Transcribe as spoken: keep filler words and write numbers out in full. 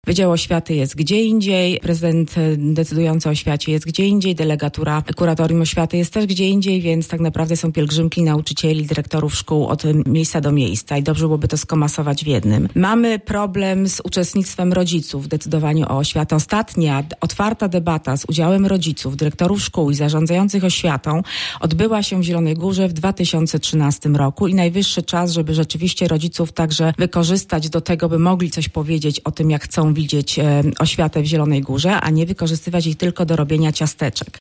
Wydział Oświaty jest gdzie indziej, prezydent decydujący o oświacie jest gdzie indziej, delegatura Kuratorium Oświaty jest też gdzie indziej, więc tak naprawdę są pielgrzymki nauczycieli, dyrektorów szkół od miejsca do miejsca i dobrze byłoby to skomasować w jednym. Mamy problem z uczestnictwem rodziców w decydowaniu o oświatę. Ostatnia otwarta debata z udziałem rodziców, dyrektorów szkół i zarządzających oświatą odbyła się w Zielonej Górze w dwa tysiące trzynastym roku i najwyższy czas, żeby rzeczywiście rodziców także wykorzystać do tego, by mogli coś powiedzieć o tym, jak chcą widzieć e, oświatę w Zielonej Górze, a nie wykorzystywać ich tylko do robienia ciasteczek.